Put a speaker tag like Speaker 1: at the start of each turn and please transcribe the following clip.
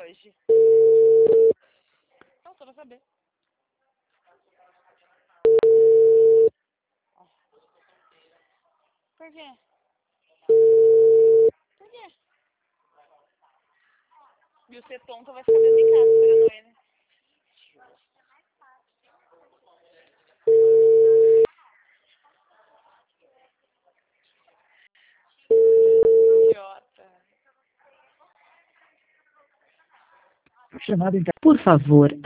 Speaker 1: hoje. Não, só pra saber. Por quê? Por quê? E o ser tonto vai ficar dentro de casa esperando ele. Idiota.
Speaker 2: Chamada em... Por favor,